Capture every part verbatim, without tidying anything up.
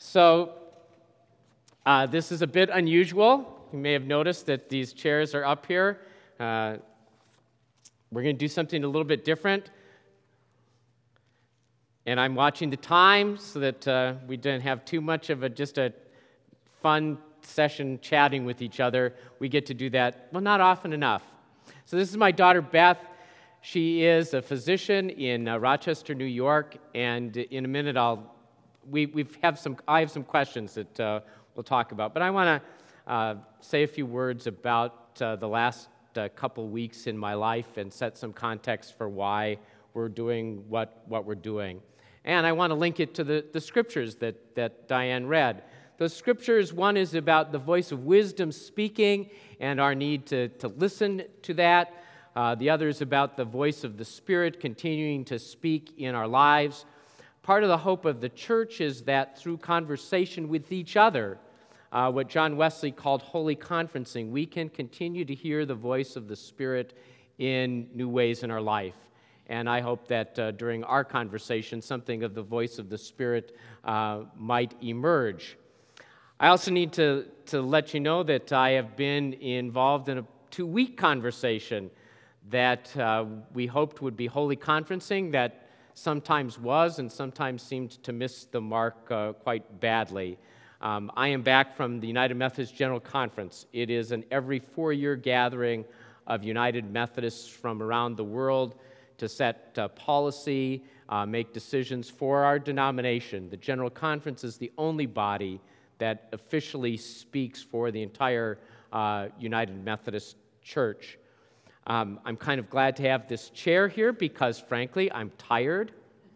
So uh, this is a bit unusual. You may have noticed that these chairs are up here. Uh, we're going to do something a little bit different. And I'm watching the time so that uh, we don't have too much of a just a fun session chatting with each other. We get to do that, well, not often enough. So this is my daughter, Beth. She is a physician in uh, Rochester, New York, and in a minute I'll we we have some I have some questions that uh, we'll talk about. But I want to uh, say a few words about uh, the last uh, couple weeks in my life and set some context for why we're doing what what we're doing. And I want to link it to the, the scriptures that, that Diane read. Those scriptures, one is about the voice of wisdom speaking and our need to, to listen to that. Uh, the other is about the voice of the Spirit continuing to speak in our lives. Part of the hope of the church is that through conversation with each other, uh, what John Wesley called holy conferencing, we can continue to hear the voice of the Spirit in new ways in our life. And I hope that uh, during our conversation, something of the voice of the Spirit uh, might emerge. I also need to, to let you know that I have been involved in a two-week conversation that uh, we hoped would be holy conferencing, that sometimes was and sometimes seemed to miss the mark uh, quite badly. Um, I am back from the United Methodist General Conference. It is an every four-year gathering of United Methodists from around the world to set uh, policy, uh, make decisions for our denomination. The General Conference is the only body that officially speaks for the entire uh, United Methodist Church. Um, I'm kind of glad to have this chair here because, frankly, I'm tired.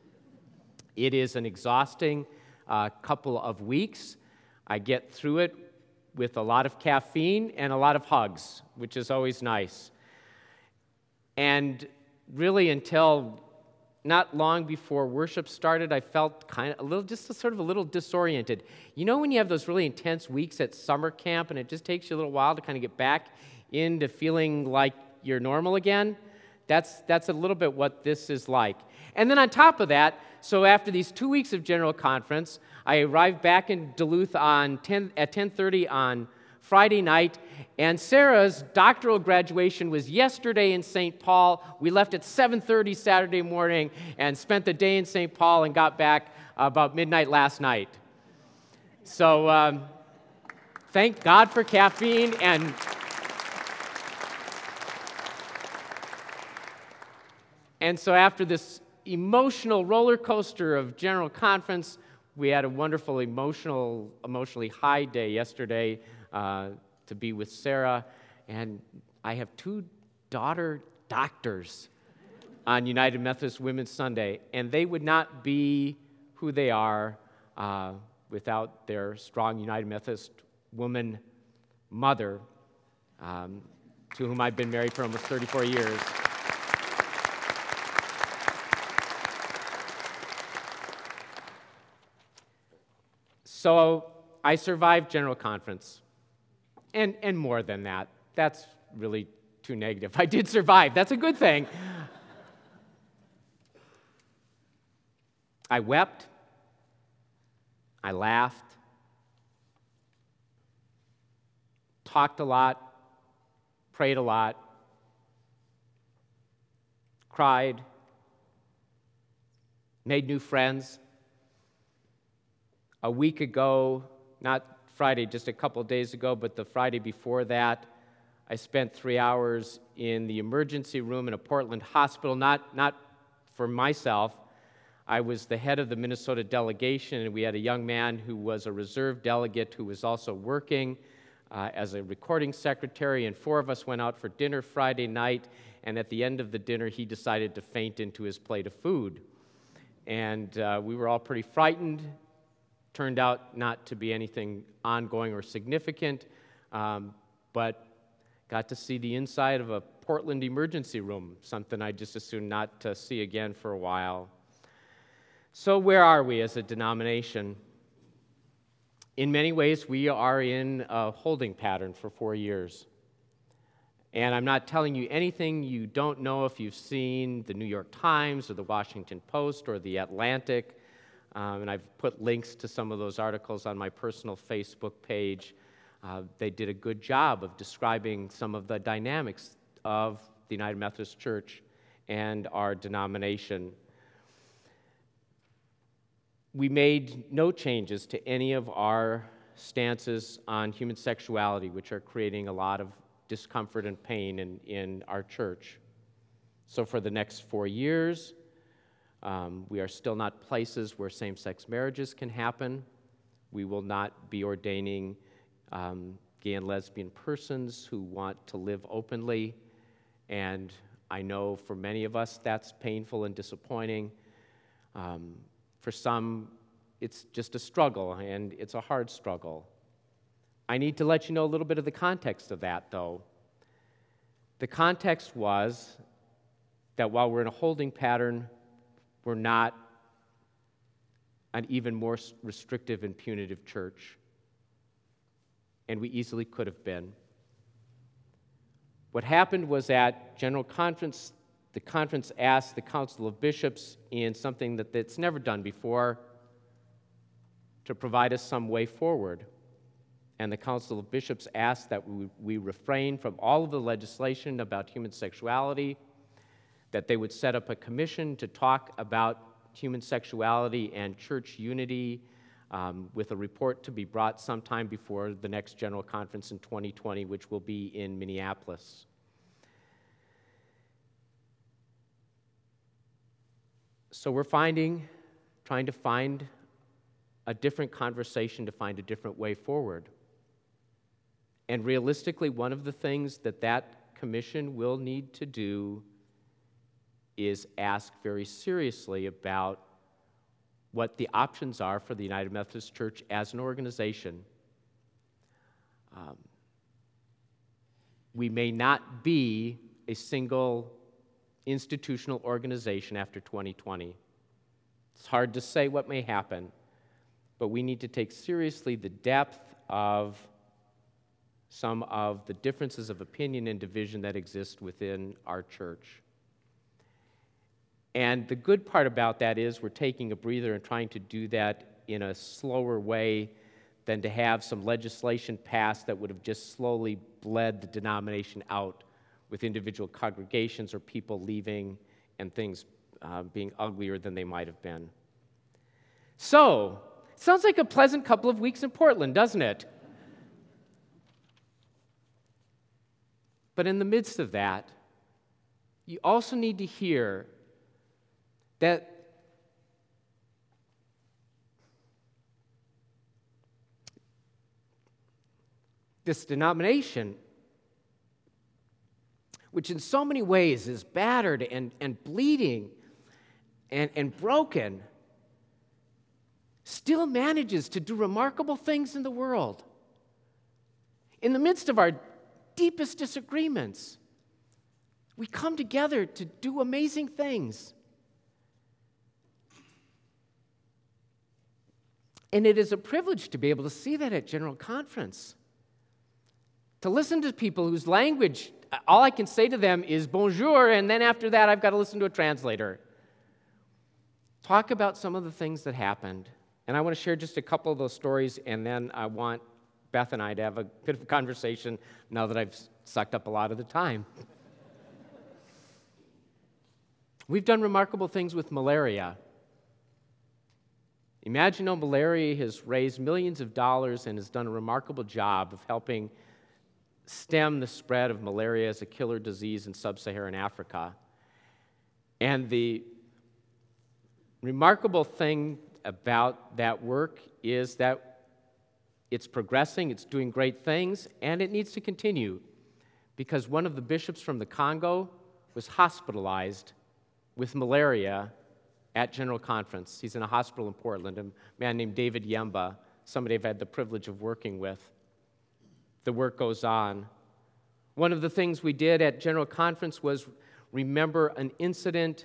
It is an exhausting uh, couple of weeks. I get through it with a lot of caffeine and a lot of hugs, which is always nice. And really, until not long before worship started, I felt kind of a little, just a sort of a little disoriented. You know when you have those really intense weeks at summer camp and it just takes you a little while to kind of get back into feeling like you're normal again? That's, that's a little bit what this is like. And then on top of that, so after these two weeks of General Conference, I arrived back in Duluth on ten, at ten thirty on Friday night, and Sarah's doctoral graduation was yesterday in Saint Paul. We left at seven thirty Saturday morning and spent the day in Saint Paul and got back about midnight last night. So um, thank God for caffeine. And and so after this emotional roller coaster of General Conference, we had a wonderful emotional, emotionally high day yesterday. Uh, to be with Sarah, and I have two daughter doctors on United Methodist Women's Sunday, and they would not be who they are uh, without their strong United Methodist woman mother, um, to whom I've been married for almost thirty-four years. So I survived General Conference. And and more than that. That's really too negative. I did survive. That's a good thing. I wept. I laughed. Talked a lot. Prayed a lot. Cried. Made new friends. A week ago, not Friday, just a couple days ago, but the Friday before that, I spent three hours in the emergency room in a Portland hospital, not, not for myself. I was the head of the Minnesota delegation, and we had a young man who was a reserve delegate who was also working uh, as a recording secretary, and four of us went out for dinner Friday night, and at the end of the dinner, he decided to faint into his plate of food. And uh, we were all pretty frightened. Turned out not to be anything ongoing or significant, um, but got to see the inside of a Portland emergency room, something I just assumed not to see again for a while. So where are we as a denomination? In many ways, we are in a holding pattern for four years. And I'm not telling you anything you don't know if you've seen the New York Times or the Washington Post or the Atlantic. um, and I've put links to some of those articles on my personal Facebook page. Uh, they did a good job of describing some of the dynamics of the United Methodist Church and our denomination. We made no changes to any of our stances on human sexuality, which are creating a lot of discomfort and pain in, in our church. So for the next four years, um, we are still not places where same-sex marriages can happen. We will not be ordaining um, gay and lesbian persons who want to live openly, and I know for many of us that's painful and disappointing. Um, for some, it's just a struggle, and it's a hard struggle. I need to let you know a little bit of the context of that, though. The context was that while we're in a holding pattern, we're not an even more restrictive and punitive church, and we easily could have been. What happened was at General Conference, the conference asked the Council of Bishops in something that it's never done before to provide us some way forward. And the Council of Bishops asked that we, we refrain from all of the legislation about human sexuality, that they would set up a commission to talk about human sexuality and church unity, um, with a report to be brought sometime before the next General Conference in twenty twenty, which will be in Minneapolis. So we're finding, trying to find a different conversation, to find a different way forward. And realistically, one of the things that that commission will need to do is ask very seriously about what the options are for the United Methodist Church as an organization. Um, we may not be a single institutional organization after twenty twenty. It's hard to say what may happen, but we need to take seriously the depth of some of the differences of opinion and division that exist within our church. And the good part about that is we're taking a breather and trying to do that in a slower way than to have some legislation passed that would have just slowly bled the denomination out with individual congregations or people leaving and things uh, being uglier than they might have been. So, sounds like a pleasant couple of weeks in Portland, doesn't it? But in the midst of that, you also need to hear that this denomination, which in so many ways is battered and, and bleeding and, and broken, still manages to do remarkable things in the world. In the midst of our deepest disagreements, we come together to do amazing things. And it is a privilege to be able to see that at General Conference. To listen to people whose language, all I can say to them is bonjour, and then after that I've got to listen to a translator. Talk about some of the things that happened. And I want to share just a couple of those stories, and then I want Beth and I to have a bit of a conversation now that I've sucked up a lot of the time. We've done remarkable things with malaria. Imagine how malaria has raised millions of dollars and has done a remarkable job of helping stem the spread of malaria as a killer disease in sub-Saharan Africa. And the remarkable thing about that work is that it's progressing, it's doing great things, and it needs to continue, because one of the bishops from the Congo was hospitalized with malaria at General Conference. He's in a hospital in Portland, a man named David Yemba, somebody I've had the privilege of working with. The work goes on. One of the things we did at General Conference was remember an incident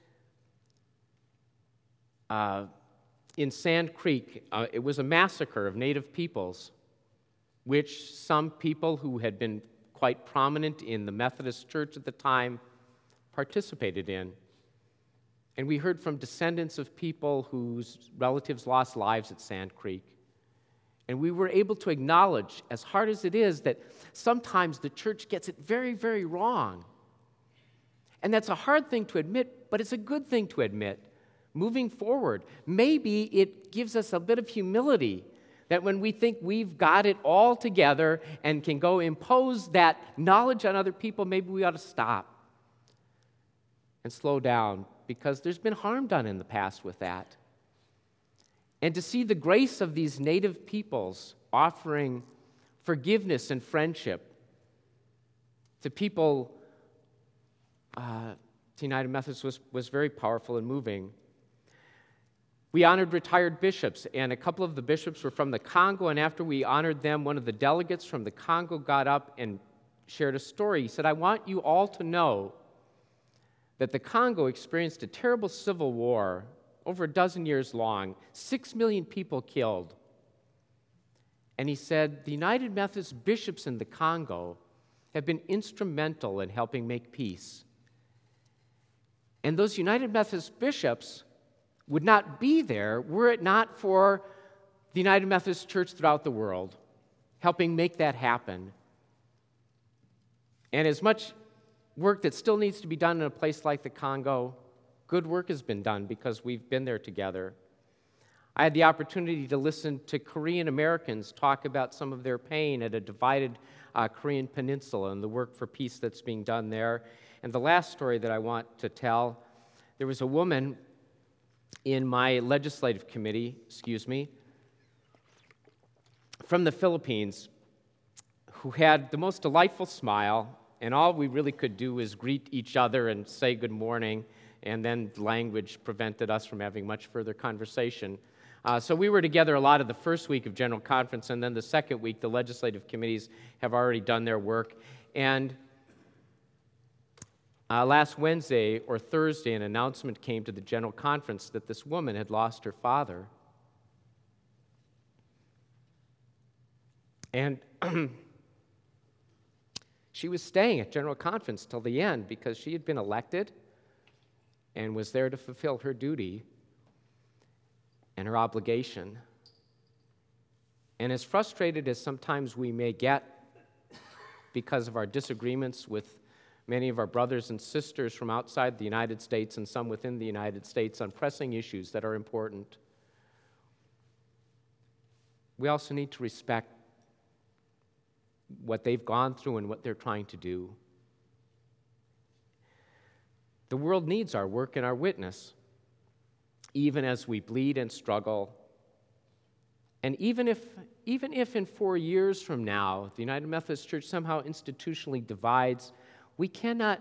uh, in Sand Creek. Uh, it was a massacre of Native peoples, which some people who had been quite prominent in the Methodist Church at the time participated in. And we heard from descendants of people whose relatives lost lives at Sand Creek. And we were able to acknowledge, as hard as it is, that sometimes the church gets it very, very wrong. And that's a hard thing to admit, but it's a good thing to admit. Moving forward, maybe it gives us a bit of humility that when we think we've got it all together and can go impose that knowledge on other people, maybe we ought to stop and slow down, because there's been harm done in the past with that. And to see the grace of these native peoples offering forgiveness and friendship to people uh, to United Methodist was, was very powerful and moving. We honored retired bishops, and a couple of the bishops were from the Congo, and after we honored them, one of the delegates from the Congo got up and shared a story. He said, "I want you all to know that the Congo experienced a terrible civil war over a dozen years long, six million people killed." And he said, "The United Methodist bishops in the Congo have been instrumental in helping make peace. And those United Methodist bishops would not be there were it not for the United Methodist Church throughout the world, helping make that happen." And as much work that still needs to be done in a place like the Congo, good work has been done because we've been there together. I had the opportunity to listen to Korean Americans talk about some of their pain at a divided uh, Korean peninsula and the work for peace that's being done there. And the last story that I want to tell, there was a woman in my legislative committee, excuse me, from the Philippines who had the most delightful smile, and all we really could do was greet each other and say good morning, and then language prevented us from having much further conversation. Uh, so we were together a lot of the first week of General Conference, and then the second week, the legislative committees have already done their work. And uh, last Wednesday or Thursday, an announcement came to the General Conference that this woman had lost her father. And she was staying at General Conference till the end because she had been elected and was there to fulfill her duty and her obligation. And as frustrated as sometimes we may get because of our disagreements with many of our brothers and sisters from outside the United States and some within the United States on pressing issues that are important, we also need to respect what they've gone through and what they're trying to do. The world needs our work and our witness, even as we bleed and struggle. And even if, even if in four years from now, the United Methodist Church somehow institutionally divides, we cannot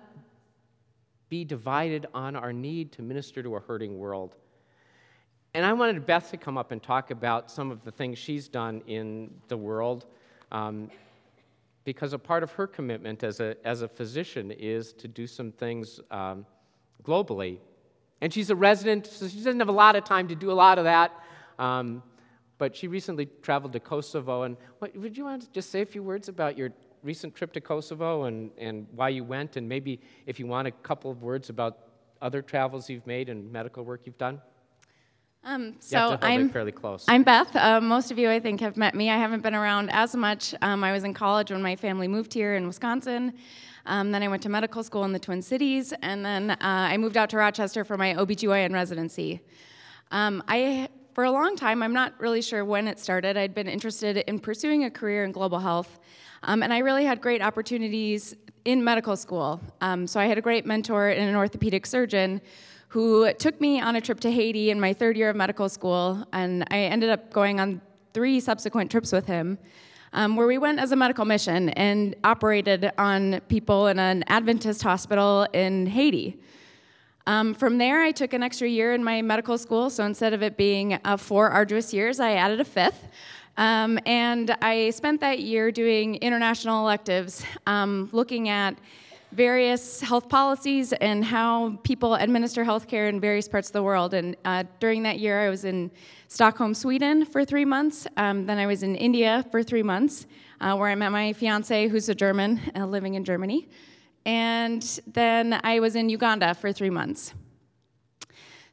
be divided on our need to minister to a hurting world. And I wanted Beth to come up and talk about some of the things she's done in the world, um, because a part of her commitment as a, as a physician is to do some things um, globally. And she's a resident, so she doesn't have a lot of time to do a lot of that. Um, but she recently traveled to Kosovo. And what, would you want to just say a few words about your recent trip to Kosovo and, and why you went? And maybe if you want a couple of words about other travels you've made and medical work you've done? Um, so I'm fairly close. I'm Beth. Uh, most of you, I think, have met me. I haven't been around as much. Um, I was in college when my family moved here in Wisconsin. Um, then I went to medical school in the Twin Cities, and then uh, I moved out to Rochester for my O B G Y N residency. Um, I, for a long time, I'm not really sure when it started, I'd been interested in pursuing a career in global health, um, and I really had great opportunities in medical school. Um, so I had a great mentor and an orthopedic surgeon who took me on a trip to Haiti in my third year of medical school, and I ended up going on three subsequent trips with him, um, where we went as a medical mission and operated on people in an Adventist hospital in Haiti. Um, from there, I took an extra year in my medical school, so instead of it being uh, four arduous years, I added a fifth. Um, and I spent that year doing international electives, um, looking at various health policies and how people administer healthcare in various parts of the world. And uh, during that year, I was in Stockholm, Sweden for three months. Um, then I was in India for three months, uh, where I met my fiance, who's a German, uh, living in Germany. And then I was in Uganda for three months.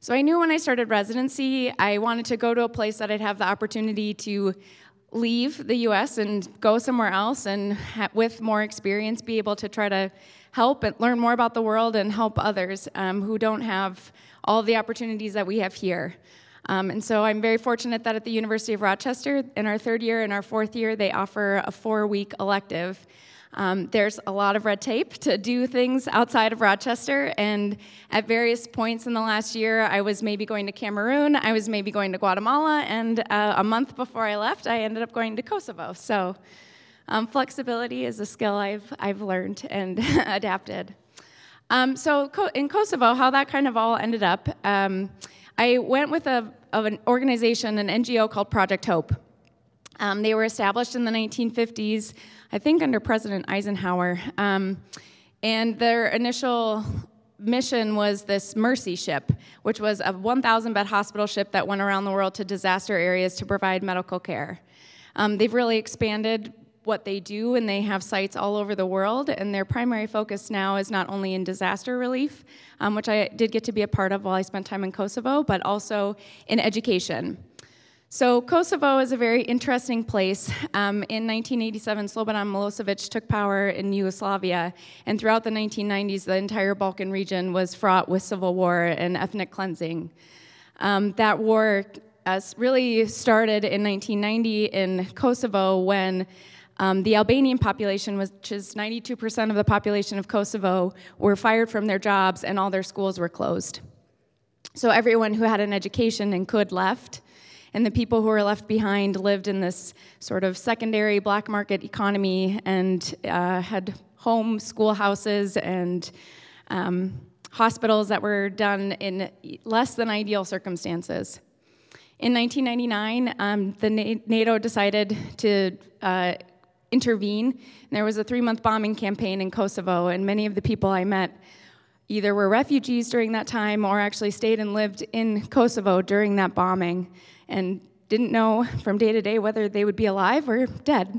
So I knew when I started residency, I wanted to go to a place that I'd have the opportunity to leave the U S and go somewhere else, and ha- with more experience be able to try to help and learn more about the world and help others um, who don't have all of the opportunities that we have here. Um, and so I'm very fortunate that at the University of Rochester, in our third year and our fourth year, they offer a four-week elective. Um, there's a lot of red tape to do things outside of Rochester, and at various points in the last year, I was maybe going to Cameroon, I was maybe going to Guatemala, and uh, a month before I left, I ended up going to Kosovo. So um, flexibility is a skill I've, I've learned and adapted. Um, so co- in Kosovo, how that kind of all ended up, um, I went with a, of an organization, an N G O called Project Hope. Um, they were established in the nineteen fifties, I think under President Eisenhower, um, and their initial mission was this Mercy ship, which was a one thousand bed hospital ship that went around the world to disaster areas to provide medical care. Um, they've really expanded what they do, and they have sites all over the world, and their primary focus now is not only in disaster relief, um, which I did get to be a part of while I spent time in Kosovo, but also in education. So Kosovo is a very interesting place. Um, in nineteen eighty-seven, Slobodan Milosevic took power in Yugoslavia, and throughout the nineteen nineties, the entire Balkan region was fraught with civil war and ethnic cleansing. Um, that war uh, really started in nineteen ninety in Kosovo when um, the Albanian population, which is ninety-two percent of the population of Kosovo, were fired from their jobs and all their schools were closed. So everyone who had an education and could left, and the people who were left behind lived in this sort of secondary black market economy and uh, had home schoolhouses and um, hospitals that were done in less than ideal circumstances. In nineteen ninety-nine, um, the NATO decided to uh, intervene. And there was a three-month bombing campaign in Kosovo, and many of the people I met either were refugees during that time or actually stayed and lived in Kosovo during that bombing, and didn't know from day to day whether they would be alive or dead.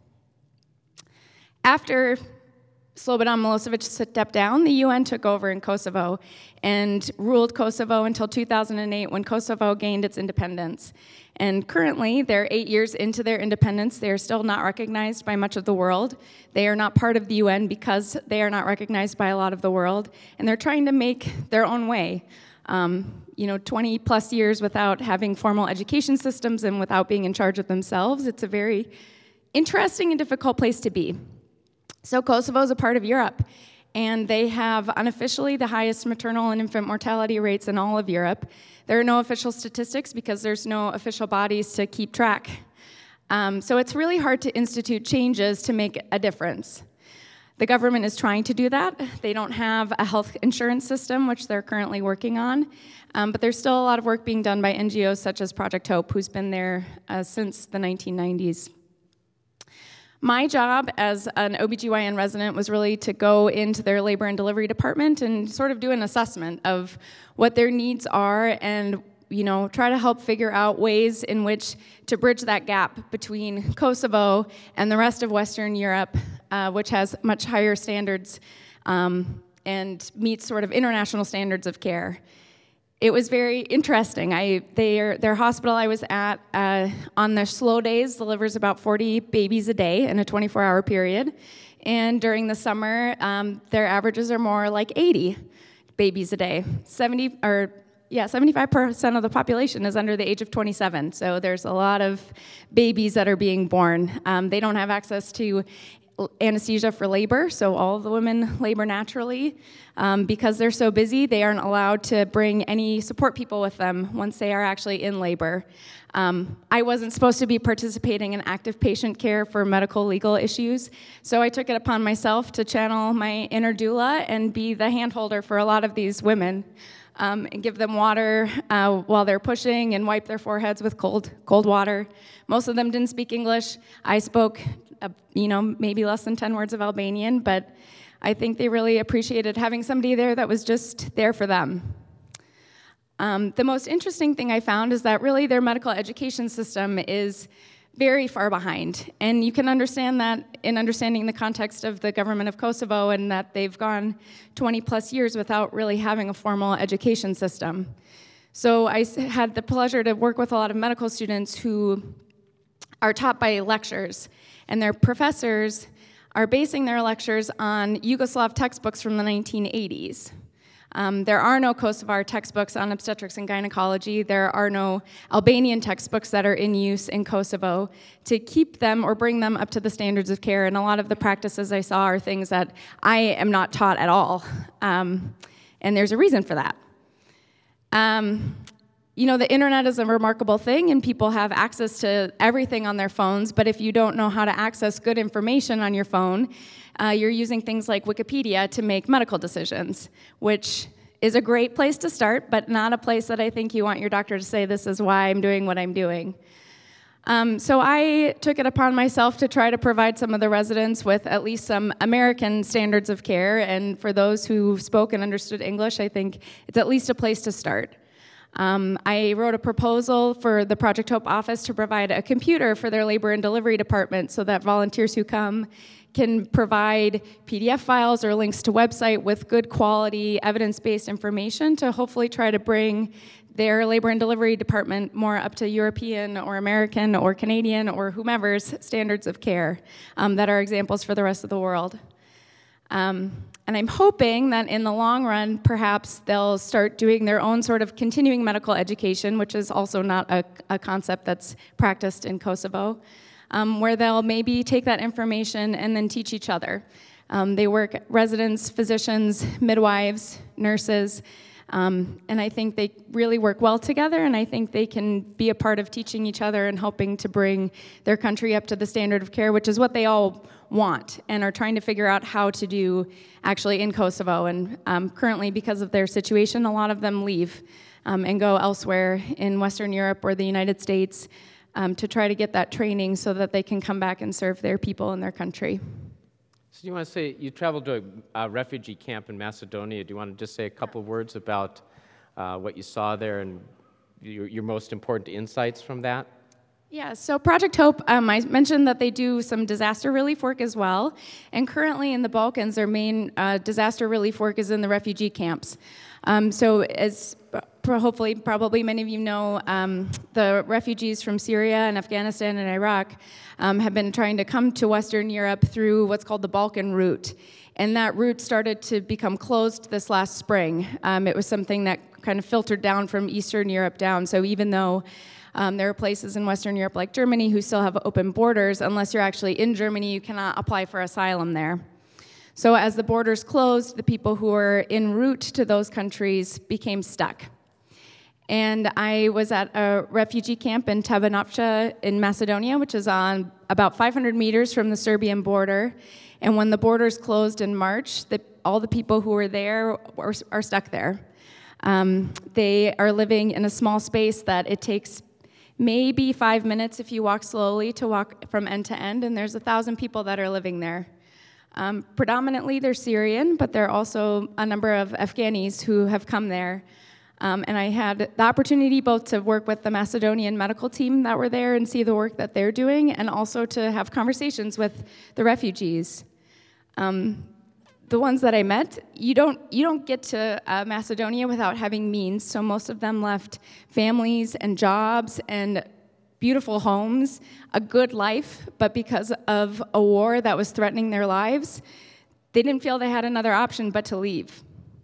After Slobodan Milosevic stepped down, the U N took over in Kosovo and ruled Kosovo until two thousand eight, when Kosovo gained its independence. And currently, they're eight years into their independence. They are still not recognized by much of the world. They are not part of the U N because they are not recognized by a lot of the world, and they're trying to make their own way. Um, you know, twenty plus years without having formal education systems and without being in charge of themselves, it's a very interesting and difficult place to be. So Kosovo is a part of Europe, and they have unofficially the highest maternal and infant mortality rates in all of Europe. There are no official statistics because there's no official bodies to keep track. Um, so it's really hard to institute changes to make a difference. The government is trying to do that. They don't have a health insurance system, which they're currently working on, um, but there's still a lot of work being done by N G Os such as Project Hope, who's been there uh, since the nineteen nineties. My job as an O B G Y N resident was really to go into their labor and delivery department and sort of do an assessment of what their needs are and, you know, try to help figure out ways in which to bridge that gap between Kosovo and the rest of Western Europe, uh, which has much higher standards um, and meets sort of international standards of care. It was very interesting. I, their, their hospital I was at, uh, on their slow days, delivers about forty babies a day in a twenty-four hour period. And during the summer, um, their averages are more like eighty babies a day. seventy, or yeah, seventy-five percent of the population is under the age of twenty-seven. So there's a lot of babies that are being born. Um, they don't have access to anesthesia for labor, so all of the women labor naturally. Um, because they're so busy, they aren't allowed to bring any support people with them once they are actually in labor. Um, I wasn't supposed to be participating in active patient care for medical legal issues, so I took it upon myself to channel my inner doula and be the handholder for a lot of these women. Um, and give them water uh, while they're pushing and wipe their foreheads with cold, cold water. Most of them didn't speak English. I spoke Uh, you know, maybe less than ten words of Albanian, but I think they really appreciated having somebody there that was just there for them. Um, the most interesting thing I found is that really their medical education system is very far behind, and you can understand that in understanding the context of the government of Kosovo and that they've gone twenty plus years without really having a formal education system. So I s- had the pleasure to work with a lot of medical students who are taught by lectures, and their professors are basing their lectures on Yugoslav textbooks from the nineteen eighties. Um, there are no Kosovar textbooks on obstetrics and gynecology. There are no Albanian textbooks that are in use in Kosovo to keep them or bring them up to the standards of care. And a lot of the practices I saw are things that I am not taught at all. Um, and there's a reason for that. Um, you know, the internet is a remarkable thing, and people have access to everything on their phones, but if you don't know how to access good information on your phone, uh, you're using things like Wikipedia to make medical decisions, which is a great place to start, but not a place that I think you want your doctor to say, this is why I'm doing what I'm doing. Um, so I took it upon myself to try to provide some of the residents with at least some American standards of care, and for those who spoke and understood English, I think it's at least a place to start. Um, I wrote a proposal for the Project Hope office to provide a computer for their labor and delivery department so that volunteers who come can provide P D F files or links to website with good quality evidence-based information to hopefully try to bring their labor and delivery department more up to European or American or Canadian or whomever's standards of care um, that are examples for the rest of the world. Um, and I'm hoping that in the long run, perhaps they'll start doing their own sort of continuing medical education, which is also not a, a concept that's practiced in Kosovo, um, where they'll maybe take that information and then teach each other. Um, they work residents, physicians, midwives, nurses, Um, and I think they really work well together, and I think they can be a part of teaching each other and helping to bring their country up to the standard of care, which is what they all want and are trying to figure out how to do actually in Kosovo. And um, currently, because of their situation, a lot of them leave um, and go elsewhere in Western Europe or the United States um, to try to get that training so that they can come back and serve their people and their country. So you want to say, you traveled to a, a refugee camp in Macedonia. Do you want to just say a couple of words about uh, what you saw there and your, your most important insights from that? Yeah, so Project Hope, um, I mentioned that they do some disaster relief work as well. And currently in the Balkans, their main uh, disaster relief work is in the refugee camps. Um, so as hopefully, probably many of you know, um, the refugees from Syria and Afghanistan and Iraq um, have been trying to come to Western Europe through what's called the Balkan route. And that route started to become closed this last spring. Um, it was something that kind of filtered down from Eastern Europe down. So even though um, there are places in Western Europe like Germany who still have open borders, unless you're actually in Germany, you cannot apply for asylum there. So as the borders closed, the people who were en route to those countries became stuck. And I was at a refugee camp in Tabanovca in Macedonia, which is on about five hundred meters from the Serbian border. And when the borders closed in March, the, all the people who were there are, are stuck there. Um, they are living in a small space that it takes maybe five minutes if you walk slowly to walk from end to end, and there's a thousand people that are living there. Um, predominantly, they're Syrian, but there are also a number of Afghanis who have come there. Um, and I had the opportunity both to work with the Macedonian medical team that were there and see the work that they're doing, and also to have conversations with the refugees. Um, the ones that I met, you don't you don't get to uh, Macedonia without having means, so most of them left families and jobs and beautiful homes, a good life, but because of a war that was threatening their lives, they didn't feel they had another option but to leave.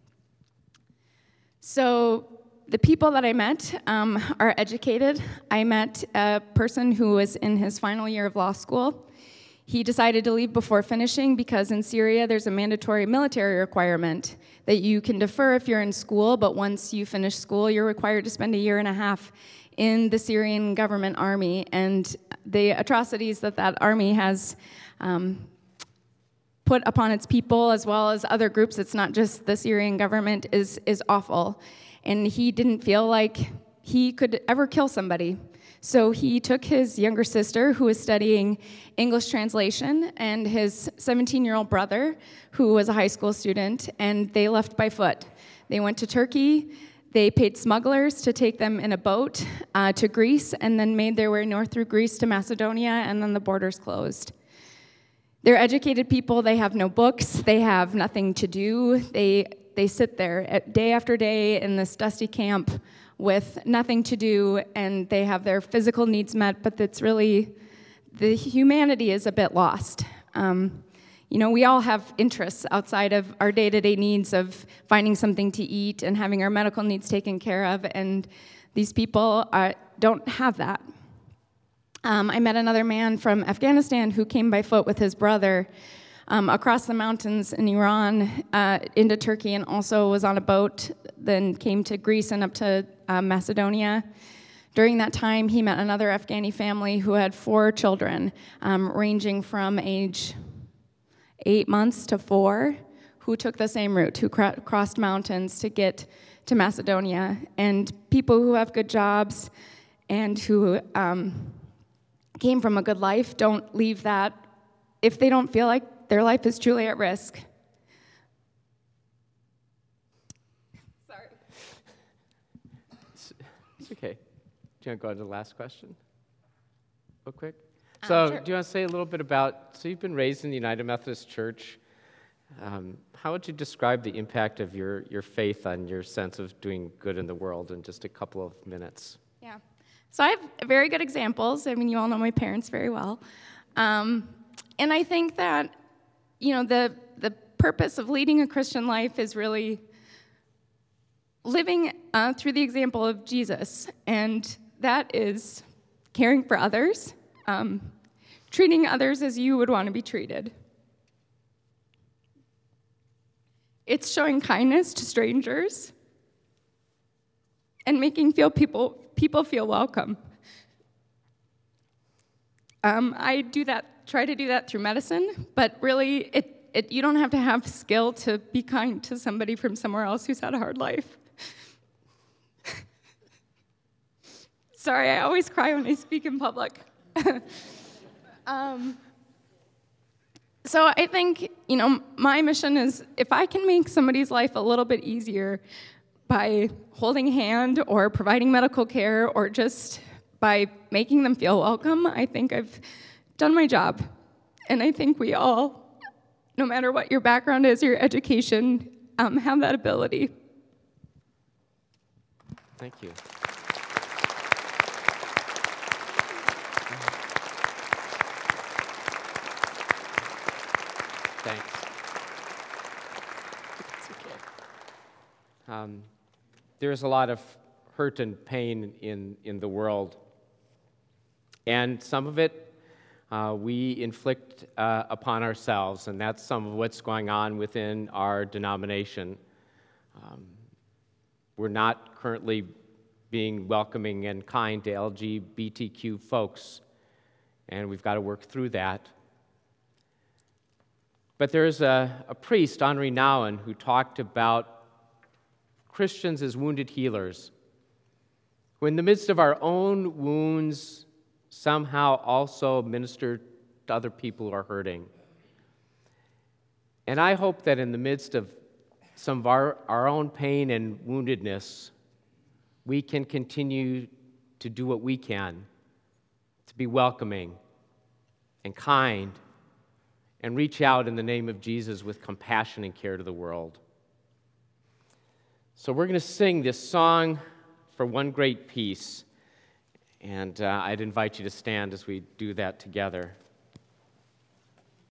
So the people that I met um, are educated. I met a person who was in his final year of law school. He decided to leave before finishing because in Syria there's a mandatory military requirement that you can defer if you're in school, but once you finish school, you're required to spend a year and a half in the Syrian government army, and the atrocities that that army has um, put upon its people as well as other groups, it's not just the Syrian government, is, is awful. And he didn't feel like he could ever kill somebody. So he took his younger sister, who was studying English translation, and his seventeen-year-old brother, who was a high school student, and they left by foot. They went to Turkey. They paid smugglers to take them in a boat uh, to Greece, and then made their way north through Greece to Macedonia, and then the borders closed. They're educated people. They have no books. They have nothing to do. They they sit there at day after day in this dusty camp with nothing to do, and they have their physical needs met, but it's really, the humanity is a bit lost. Um, you know, we all have interests outside of our day-to-day needs of finding something to eat and having our medical needs taken care of, and these people are, don't have that. Um, I met another man from Afghanistan who came by foot with his brother um, across the mountains in Iran uh, into Turkey, and also was on a boat, then came to Greece and up to uh, Macedonia. During that time, he met another Afghani family who had four children, um, ranging from age eight months to four, who took the same route, who cr- crossed mountains to get to Macedonia. And people who have good jobs and who um, came from a good life don't leave that if they don't feel like their life is truly at risk. Sorry. It's, it's okay. Do you want to go on to the last question? Real quick? Um, so sure. do you want to say a little bit about, so you've been raised in the United Methodist Church. Um, how would you describe the impact of your, your faith on your sense of doing good in the world in just a couple of minutes? Yeah. So I have very good examples. I mean, you all know my parents very well. Um, and I think that, you know, the the purpose of leading a Christian life is really living uh, through the example of Jesus. And that is caring for others, um, treating others as you would want to be treated. It's showing kindness to strangers and making feel people people feel welcome. Um, I do that, try to do that through medicine, but really, it, it you don't have to have skill to be kind to somebody from somewhere else who's had a hard life. Sorry, I always cry when I speak in public. um, so I think, you know, my mission is if I can make somebody's life a little bit easier by holding a hand or providing medical care or just by making them feel welcome, I think I've done my job. And I think we all, no matter what your background is, your education, um, have that ability. Thank you. Thanks. It's okay. Um, there's a lot of hurt and pain in, in the world. And some of it uh, we inflict uh, upon ourselves, and that's some of what's going on within our denomination. Um, we're not currently being welcoming and kind to L G B T Q folks, and we've got to work through that. But there's a, a priest, Henri Nouwen, who talked about Christians as wounded healers, who in the midst of our own wounds somehow also minister to other people who are hurting. And I hope that in the midst of some of our, our own pain and woundedness, we can continue to do what we can to be welcoming and kind and reach out in the name of Jesus with compassion and care to the world. So we're going to sing this song for One Great Peace, and uh, I'd invite you to stand as we do that together.